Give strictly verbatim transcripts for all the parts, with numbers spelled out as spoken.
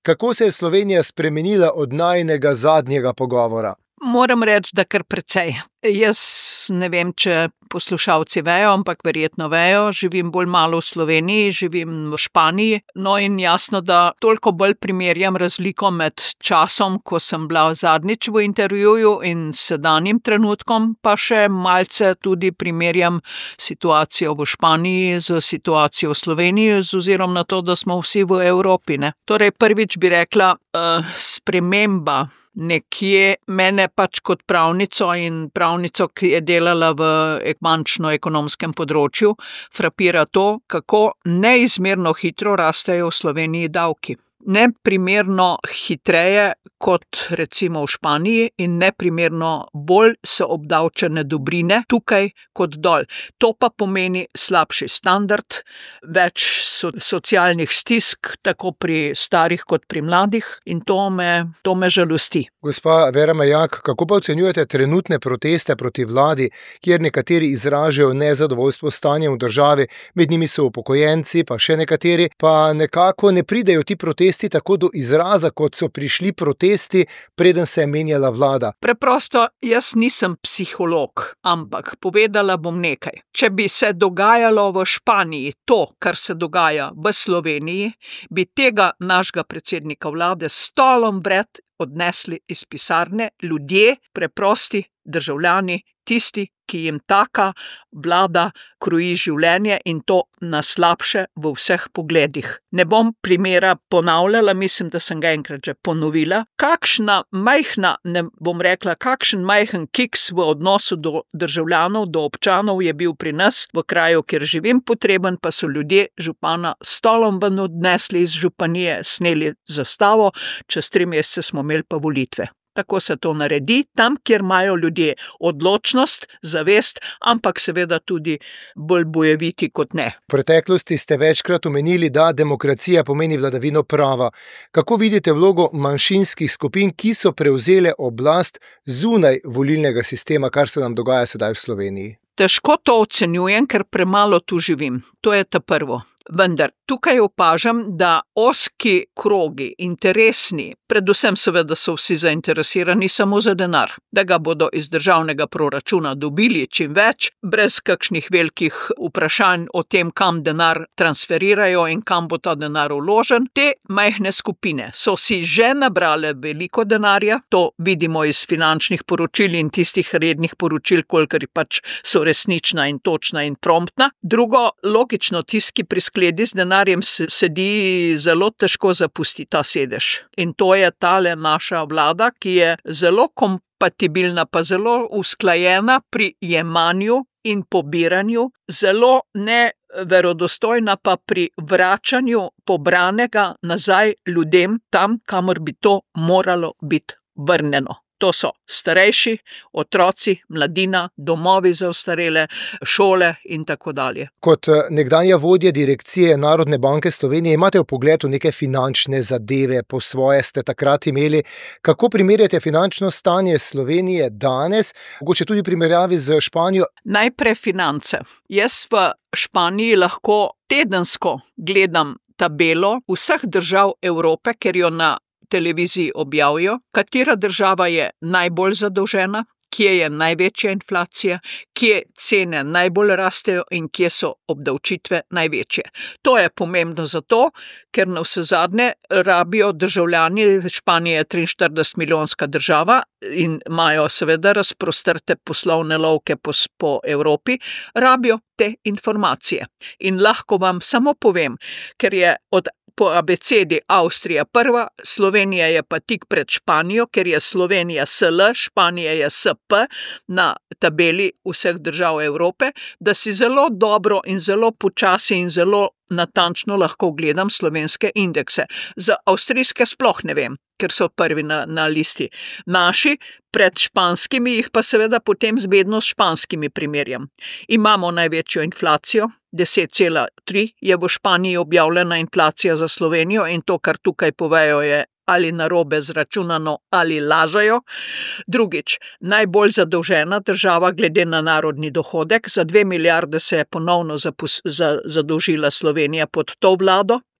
Kako se je Slovenija spremenila od najinega zadnjega pogovora? Moram reči, da kar precej. Jaz ne vem, če poslušalci vejo, ampak verjetno vejo, živim bolj malo v Sloveniji, živim v Španiji, no in jasno, da toliko bolj primerjam razliko med časom, ko sem bila zadnjič v intervjuju in sedanjim trenutkom, pa še malce tudi primerjam situacijo v Španiji z situacijo v Sloveniji, z ozirom na to, da smo vsi v Evropi, ne. Torej, prvič bi rekla, uh, sprememba nekje mene pač kot pravnico in pravnico, ki je delala v bančno-ekonomskem področju, frapira to, kako neizmerno hitro rastejo v Sloveniji davki. Neprimerno hitreje kot recimo v Španiji in neprimerno bolj so obdavčene dobrine tukaj kot dol. To pa pomeni slabši standard, več so, socialnih stisk, tako pri starih kot pri mladih in to me, to me žalosti. Gospa Vera Majak, kako pa ocenjujete trenutne proteste proti vladi, kjer nekateri izražajo nezadovoljstvo s stanjem v državi, med njimi so upokojenci, pa še nekateri, pa nekako ne pridejo ti protesti tako do izraza, kot so prišli protesti, preden se je menjala vlada? Preprosto, jaz nisem psiholog, ampak povedala bom nekaj. Če bi se dogajalo v Španiji to, kar se dogaja v Sloveniji, bi tega našega predsednika vlade s stolom vred odnesli iz pisarne ljudje, preprosti državljani, tisti, ki jim taka vlada kroji življenje in to na slabše v vseh pogledih. Ne bom primera ponavljala, mislim, da sem ga enkrat že ponovila. Kakšna majhna, ne bom rekla, kakšen majhen kiks v odnosu do državljanov, do občanov je bil pri nas v kraju, kjer živim, potreben pa so ljudje župana stolom ven odnesli iz županije, sneli zastavo, čez tri mesece smo imeli pa volitve. Tako se to naredi, tam, kjer imajo ljudje odločnost, zavest, ampak seveda tudi bolj bojeviti kot ne. V preteklosti ste večkrat omenili, da demokracija pomeni vladavino prava. Kako vidite vlogo manjšinskih skupin, ki so prevzele oblast zunaj volilnega sistema, kar se nam dogaja sedaj v Sloveniji? Težko to ocenjujem, ker premalo tu živim. To je ta prvo. Vendar tukaj opažam, da ozki krogi, interesni, predvsem seveda so vsi zainteresirani samo za denar, da ga bodo iz državnega proračuna dobili čim več, brez kakšnih velikih vprašanj o tem, kam denar transferirajo in kam bo ta denar vložen. Te majhne skupine so si že nabrale veliko denarja, to vidimo iz finančnih poročil in tistih rednih poročil, kolikor pač so resnična in točna in promptna. Drugo, logično, tisti, ki skledi z denarjem sedi, zelo težko zapusti ta sedež. In to je tale naša vlada, ki je zelo kompatibilna, pa zelo usklajena pri jemanju in pobiranju, zelo neverodostojna pa pri vračanju pobranega nazaj ljudem tam, kamor bi to moralo biti vrnjeno. To so starejši, otroci, mladina, domovi za ostarele, šole in tako dalje. Kot nekdanja vodja direkcije Narodne banke Slovenije imate vpogled v neke finančne zadeve, po svoje ste takrat imeli. Kako primerjate finančno stanje Slovenije danes, mogoče tudi v primerjavi z Španijo? Najprej finance. Jaz v Španiji lahko tedensko gledam tabelo vseh držav Evrope, ker jo na televiziji objavijo, katera država je najbolj zadolžena, kje je največja inflacija, kje cene najbolj rastejo in kje so obdavčitve največje. To je pomembno zato, ker navsezadnje rabijo državljani, Španija je triinštirideset milijonska država in imajo seveda razprostrte poslovne lovke po, po Evropi, rabijo te informacije. In lahko vam samo povem, ker je od po abecedi Avstrija prva, Slovenija je pa tik pred Španijo, ker je Slovenija S L, Španija je S P na tabeli vseh držav Evrope, da si zelo dobro in zelo počasi in zelo natančno lahko gledam slovenske indekse. Za avstrijske sploh ne vem, ker so prvi na, na listi. Naši pred španskimi jih pa seveda potem vedno s španskimi primerjam. Imamo največjo inflacijo, deset cela tri je v Španiji objavljena inflacija za Slovenijo in to, kar tukaj povejo, je ali narobe zračunano ali lažajo. Drugič, najbolj zadolžena država glede na narodni dohodek, za dve milijarde se je ponovno zapus, za, zadolžila Slovenija pod to vlado.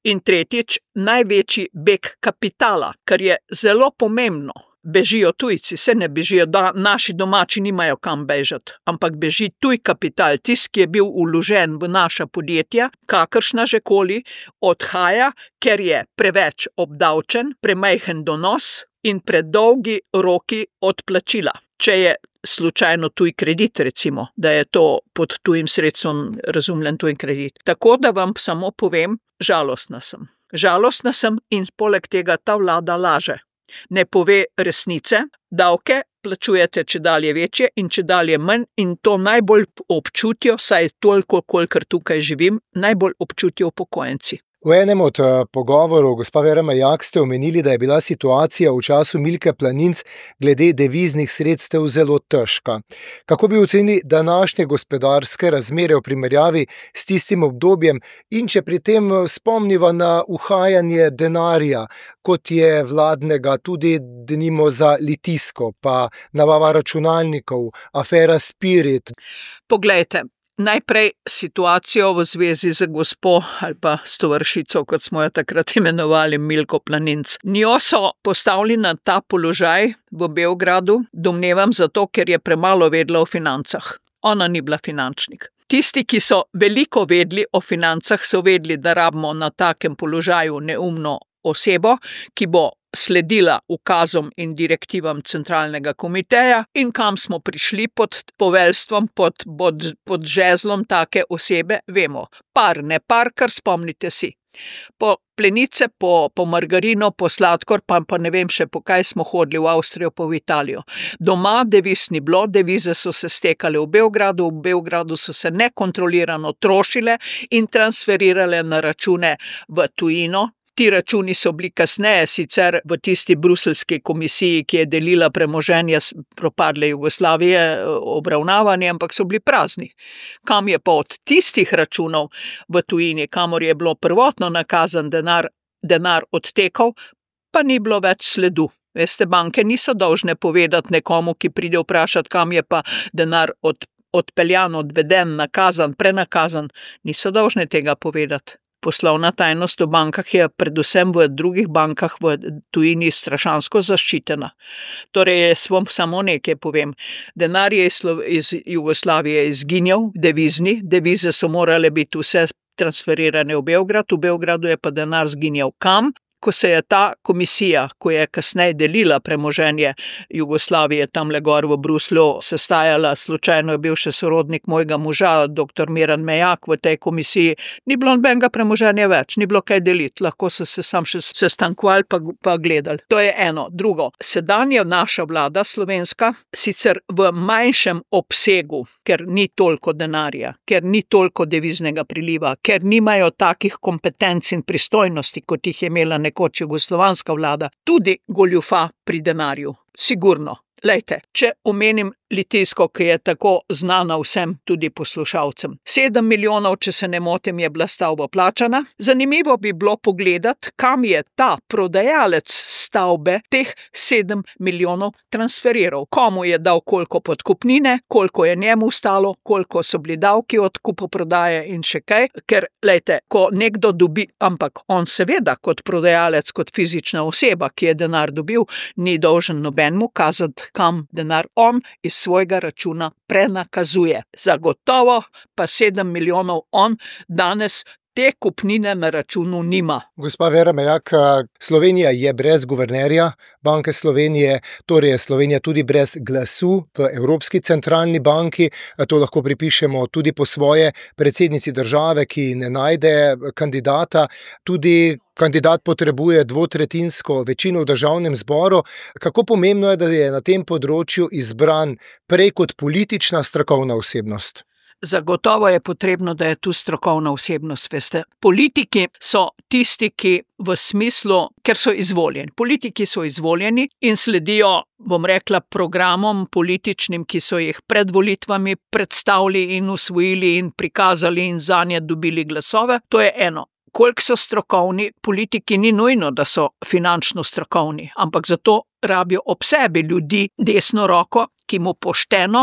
In tretjič, največji beg kapitala, kar je zelo pomembno. Bežijo tujci, se ne bežijo, da naši domači nimajo kam bežati, ampak beži tuj kapital, tisti, ki je bil vložen v naša podjetja, kakršna že koli, odhaja, ker je preveč obdavčen, premajhen donos in predolgi roki odplačila. Če je slučajno tuj kredit, recimo, da je to pod tujim sredstvom razumljen tuj kredit. Tako da vam samo povem, žalostna sem. Žalostna sem in poleg tega ta vlada laže. Ne pove resnice, davke plačujete čedalje večje in čedalje manj in to najbolj občutijo, saj toliko, kolikor tukaj živim, najbolj občutijo upokojenci. V enem od pogovorov, gospa Vera Majak, ste omenili, da je bila situacija v času Milke Planinc glede deviznih sredstev zelo težka. Kako bi ocenili današnje gospodarske razmere v primerjavi s tistim obdobjem in če pri tem spomniva na uhajanje denarja, kot je vladnega tudi denimo za Litijsko, pa nabava računalnikov, afera Spirit? Poglejte. Najprej situacijo v zvezi z gospo ali pa s tovršico, kot smo jo takrat imenovali Milko Planinc. Njo so postavili na ta položaj v Beogradu, domnevam zato, ker je premalo vedela o financah. Ona ni bila finančnik. Tisti, ki so veliko vedeli o financah, so vedeli, da rabimo na takem položaju neumno osebo, ki bo sledila ukazom in direktivam centralnega komiteja in kam smo prišli pod poveljstvom, pod, pod, pod žezlom take osebe, vemo. Par, ne par, kar spomnite si. Po plenice, po, po margarino, po sladkor, pa, pa ne vem še po kaj smo hodili v Avstrijo, pa v Italijo. Doma deviz ni bilo, devize so se stekale v Beogradu, v Beogradu so se nekontrolirano trošile in transferirale na račune v tujino. Ti računi so bili kasneje sicer v tisti bruselski komisiji, ki je delila premoženje propadle Jugoslavije, obravnavani, ampak so bili prazni. Kam je pa od tistih računov v tujini, kamor je bilo prvotno nakazan denar, denar odtekal, pa ni bilo več sledu. Veste, banke niso dolžne povedati nekomu, ki pride vprašati, kam je pa denar od, odpeljan, odveden, nakazan, prenakazan. Niso dolžne tega povedati. Poslovna tajnost v bankah je predvsem v drugih bankah v tujini strašansko zaščitena. Torej, jaz vam samo nekaj povem. Denar je iz Jugoslavije izginjal, devizni, devize so morale biti vse transferirane v Beograd, v Beogradu je pa denar zginjal. Kam? Ko se je ta komisija, ko je kasneje delila premoženje Jugoslavije tamle gor v Bruslju, sestajala, slučajno je bil še sorodnik mojega moža, doktor Miran Majak v tej komisiji, ni bilo nobenega premoženja več, ni bilo kaj deliti, lahko so se sam še sestankovali pa, pa gledali. To je eno. Drugo, sedanja naša vlada slovenska, sicer v manjšem obsegu, ker ni toliko denarja, ker ni toliko deviznega priliva, ker nimajo takih kompetenc in pristojnosti, kot jih je imela nekoč jugoslovanska vlada, tudi goljufa pri denarju. Sigurno. Lejte, če omenim Litijsko, ki je tako znana vsem tudi poslušalcem. Sedem milijonov, če se ne motim, je bila stavba plačana. Zanimivo bi bilo pogledati, kam je ta prodajalec stavbe teh sedem milijonov transferiral. Komu je dal koliko podkupnine, koliko je njemu stalo, koliko so bili davki od kupoprodaje in še kaj. Ker, lejte, ko nekdo dobi, ampak on seveda kot prodajalec, kot fizična oseba, ki je denar dobil, ni dolžen nobenemu kazati, kam denar on iz svojega računa prenakazuje. Zagotovo pa sedem milijonov on danes te kupnine na računu nima. Gospa Vera Majak, Slovenija je brez guvernerja Banke Slovenije, torej je Slovenija tudi brez glasu v Evropski centralni banki. To lahko pripišemo tudi po svoje predsednici države, ki ne najde kandidata. Tudi kandidat potrebuje dvotretjinsko večino v državnem zboru. Kako pomembno je, da je na tem področju izbran prej kot politična strokovna osebnost? Zagotovo je potrebno, da je tu strokovna osebnost, veste. Politiki so tisti, ki v smislu, ker so izvoljeni. Politiki so izvoljeni in sledijo, bom rekla, programom političnim, ki so jih pred volitvami predstavili in usvojili in prikazali in zanje dobili glasove. To je eno. Koliko so strokovni, politiki ni nujno, da so finančno strokovni, ampak zato rabijo ob sebi ljudi desno roko, ki mu pošteno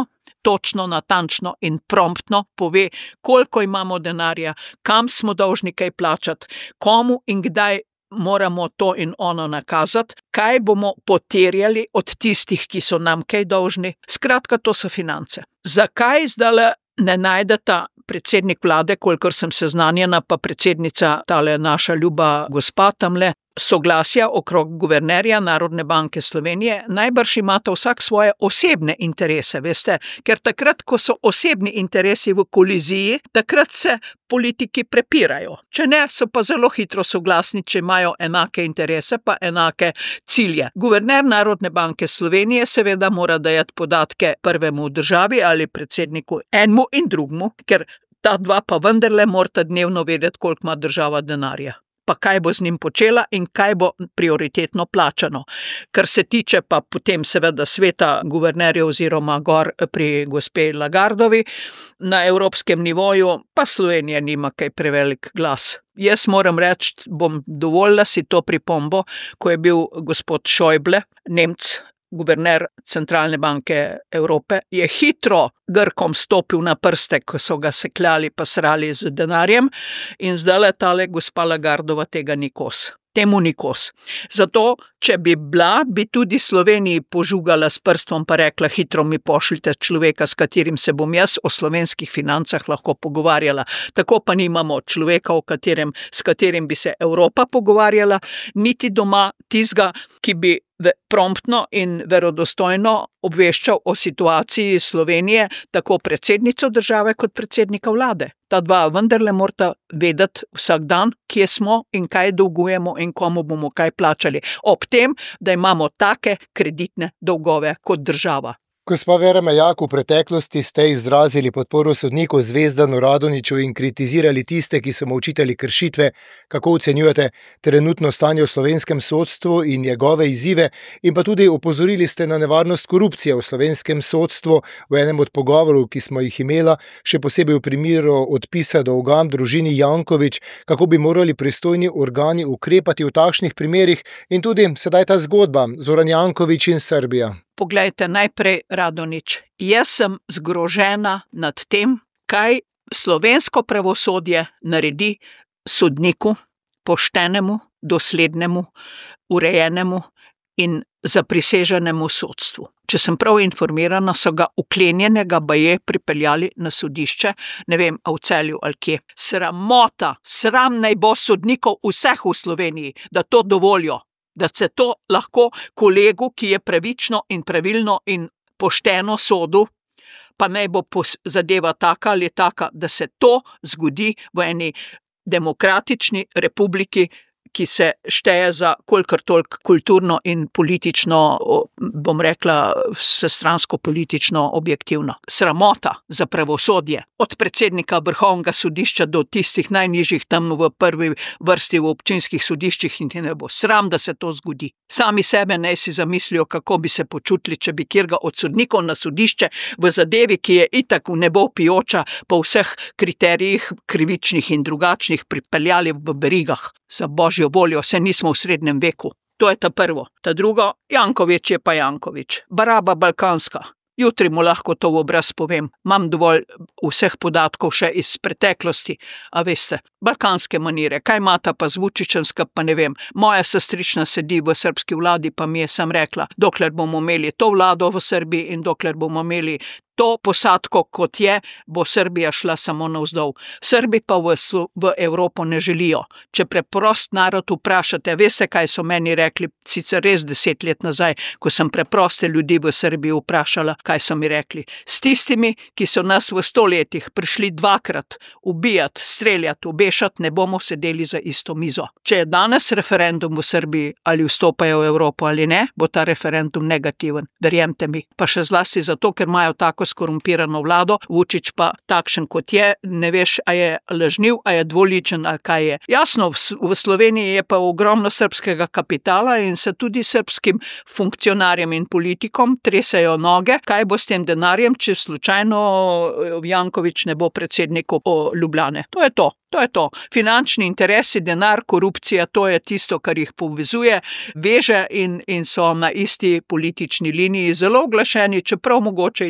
točno, natančno in promptno pove, koliko imamo denarja, kam smo dolžni kaj plačati, komu in kdaj moramo to in ono nakazati, kaj bomo poterjali od tistih, ki so nam kaj dolžni. Skratka, to so finance. Zakaj zdajle ne najdeta predsednik vlade, kolikor sem seznanjena, pa predsednica, tale naša ljuba gospa tamle, soglasja okrog guvernerja Narodne banke Slovenije? Najbrž imata vsak svoje osebne interese, veste, ker takrat, ko so osebni interesi v koliziji, takrat se politiki prepirajo. Če ne, so pa zelo hitro soglasni, če imajo enake interese pa enake cilje. Guverner Narodne banke Slovenije seveda mora dajati podatke prvemu v državi ali predsedniku enemu in drugmu, ker ta dva pa vendarle morata dnevno vedeti, koliko ima država denarja, pa kaj bo z njim počela in kaj bo prioritetno plačano. Kar se tiče pa potem seveda sveta guvernerjev oziroma gor pri gospe Lagardovi, na evropskem nivoju pa Slovenija nima kaj prevelik glas. Jaz moram reči, bom dovolila si to pripombo, ko je bil gospod Schäuble, Nemc, guverner Centralne banke Evrope, je hitro Grkom stopil na prste, ko so ga sekljali pa srali z denarjem, in zdajle tale gospa Lagardova tega ni kos. Temu ni kos. Zato, če bi bila, bi tudi Sloveniji požugala s prstom pa rekla, hitro mi pošljite človeka, s katerim se bom jaz o slovenskih financah lahko pogovarjala. Tako pa nimamo človeka, o katerem, s katerim bi se Evropa pogovarjala, niti doma tizga, ki bi promptno in verodostojno obveščal o situaciji Slovenije, tako predsednico države kot predsednika vlade. Ta dva vendarle morata vedeti vsak dan, kje smo in kaj dolgujemo in komu bomo kaj plačali. Ob tem, da imamo take kreditne dolgove kot država. Gospa Vera Majak, v preteklosti ste izrazili podporo sodniku Zvezdanu Radonjiću in kritizirali tiste, ki so mu očitali kršitve. Kako ocenjujete trenutno stanje v slovenskem sodstvu in njegove izzive, in pa tudi opozorili ste na nevarnost korupcije v slovenskem sodstvu v enem od pogovorov, ki smo jih imela, še posebej v primeru odpisa dolgam družini Janković, kako bi morali pristojni organi ukrepati v takšnih primerih, in tudi sedaj ta zgodba Zoran Janković in Srbija. Poglejte, najprej Radonjić. Jaz sem zgrožena nad tem, kaj slovensko pravosodje naredi sodniku, poštenemu, doslednemu, urejenemu in zapriseženemu sodstvu. Če sem prav informirana, so ga uklenjenega baje pripeljali na sodišče, ne vem, a v Celju ali kje. Sramota, sram naj bo sodnikov vseh v Sloveniji, da to dovolijo. Da se to lahko kolegu, ki je pravično in pravilno in pošteno sodil, pa naj bo zadeva taka ali taka, da se to zgodi v eni demokratični republiki, ki se šteje za kolikor toliko kulturno in politično, bom rekla, vsestransko politično objektivno. Sramota za pravosodje. Od predsednika Vrhovnega sodišča do tistih najnižjih tam v prvi vrsti v občinskih sodiščih, in ne bo sram, da se to zgodi. Sami sebe naj si zamislijo, kako bi se počutili, če bi kjerga od sodnikov na sodišče v zadevi, ki je itak v nebo pijoča po vseh kriterijih krivičnih in drugačnih, pripeljali v berigah. Za božjo voljo, se nismo v srednjem veku. To je ta prvo. Ta drugo, Janković je pa Janković. Baraba balkanska. Jutri mu lahko to v obraz povem. Imam dovolj vseh podatkov še iz preteklosti. A veste, balkanske manire, kaj imata pa z Vučićem, pa ne vem. Moja sestrična sedi v srbski vladi, pa mi je sam rekla, dokler bomo imeli to vlado v Srbiji in dokler bomo imeli to posadko, kot je, bo Srbija šla samo navzdol. Srbi pa v, v Evropo ne želijo. Če preprost narod vprašate, veste, kaj so meni rekli, sicer res deset let nazaj, ko sem preproste ljudi v Srbiji vprašala, kaj so mi rekli. S tistimi, ki so nas v stoletjih prišli dvakrat ubijati, streljati, obešati, ne bomo sedeli za isto mizo. Če je danes referendum v Srbiji, ali vstopajo v Evropo ali ne, bo ta referendum negativen. Verjemte mi. Pa še zlasti zato, ker imajo tako skorumpirano vlado, Vučić pa takšen kot je, ne veš, a je lažniv, a je dvoličen, ali kaj je. Jasno, v Sloveniji je pa ogromno srbskega kapitala in se tudi srbskim funkcionarjem in politikom tresejo noge, kaj bo s tem denarjem, če slučajno Janković ne bo predsednik Ljubljane. To je to. To je to. Finančni interesi, denar, korupcija, to je tisto, kar jih povezuje, veže in, in so na isti politični liniji zelo oglašeni, čeprav mogoče ideološko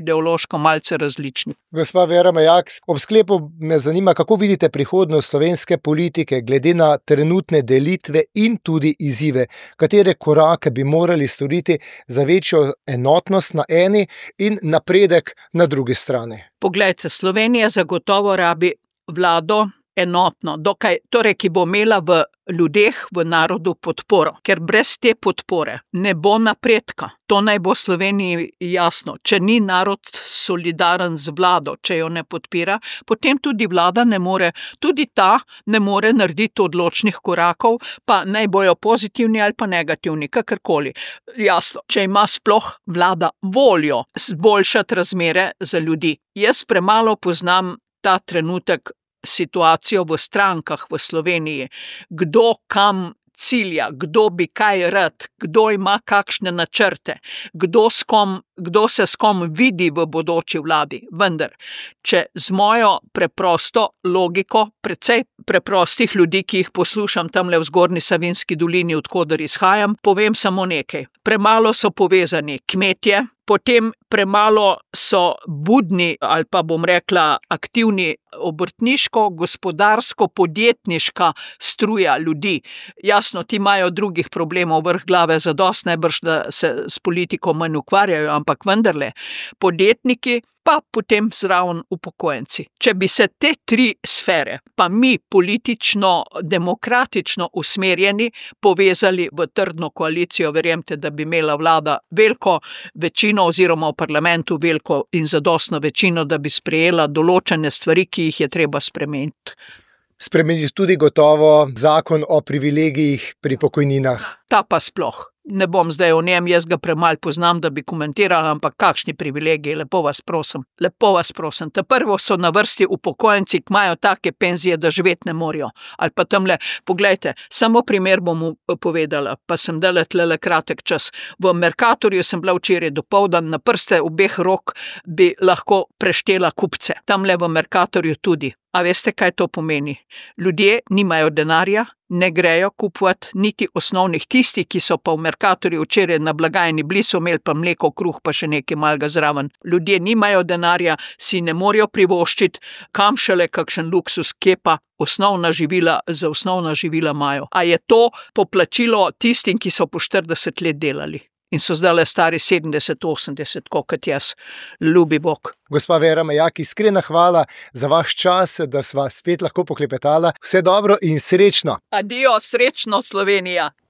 geografsko malce različni. Gospa Vera Majak, ob sklepu me zanima, kako vidite prihodnost slovenske politike glede na trenutne delitve in tudi izzive, katere korake bi morali storiti za večjo enotnost na eni in napredek na drugi strani. Poglejte, Slovenija zagotovo rabi vlado enotno, dokaj, torej, ki bo imela v ljudeh, v narodu podporo, ker brez te podpore ne bo napredka. To naj bo Sloveniji jasno. Če ni narod solidaren z vlado, če jo ne podpira, potem tudi vlada ne more, tudi ta ne more narediti odločnih korakov, pa naj bojo pozitivni ali pa negativni, kakorkoli. Jasno, če ima sploh vlada voljo zboljšati razmere za ljudi. Jaz premalo poznam ta trenutek situacijo v strankah v Sloveniji, kdo kam cilja, kdo bi kaj rad, kdo ima kakšne načrte, kdo, s kom, kdo se s kom vidi v bodoči vladi. Vendar, če z mojo preprosto logiko, precej preprostih ljudi, ki jih poslušam tamle v Zgornji Savinjski dolini, od koder izhajam, povem samo nekaj. Premalo so povezani kmetje, potem premalo so budni ali pa bom rekla aktivni obrtniško, gospodarsko, podjetniška struja ljudi. Jasno, ti imajo drugih problemov vrh glave zadost, najbrž, da se s politiko manj ukvarjajo, ampak vendarle, podjetniki pa potem zraven upokojenci. Če bi se te tri sfere, pa mi politično, demokratično usmerjeni, povezali v trdno koalicijo, verjemite, da bi imela vlada veliko večino oziroma v parlamentu veliko in zadostno večino, da bi sprejela določene stvari, ki jih je treba spremeniti. Spremeniti tudi gotovo zakon o privilegijih pri pokojninah. Ta pa sploh. Ne bom zdaj o njem, jaz ga premalo poznam, da bi komentirala, ampak kakšni privilegiji, lepo vas prosim. Lepo vas prosim. Ta prvo so na vrsti upokojenci, ki imajo take penzije, da živeti ne morajo. Ali pa tamle, poglejte, samo primer bom povedala, pa sem dala tlele kratek čas. V Mercatorju sem bila včeraj dopoldan, na prste obeh rok bi lahko preštela kupce. Tamle v Mercatorju tudi. A veste, kaj to pomeni? Ljudje nimajo denarja, ne grejo kupovati niti osnovnih, tisti, ki so pa v Mercatorju včeraj na blagajni bili, so imeli pa mleko, kruh, pa še nekaj malega zraven. Ljudje nimajo denarja, si ne morejo privoščiti, kam šele kakšen luksus, kje pa osnovna živila, za osnovna živila imajo. A je to poplačilo tistim, ki so po štirideset let delali in so zdaj stari sedemdeset, osemdeset, kot jaz. Ljubi Bog. Gospa Vera Majak, iskrena hvala za vaš čas, da sva spet lahko poklepetala. Vse dobro in srečno. Adijo, srečno Slovenija.